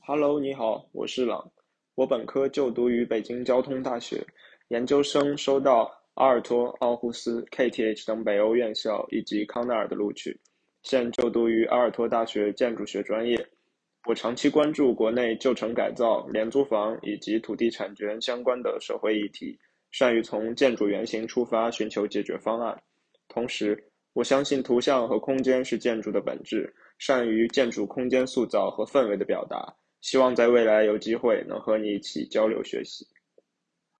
Hello，你好，我是朗。我本科就读于北京交通大学，研究生收到阿尔托、奥胡斯、KTH 等北欧院校以及康奈尔的录取，现就读于阿尔托大学建筑学专业。我长期关注国内旧城改造、廉租房以及土地产权相关的社会议题，善于从建筑原型出发寻求解决方案。同时，我相信图像和空间是建筑的本质，善于建筑空间塑造和氛围的表达。希望在未来有机会能和你一起交流学习。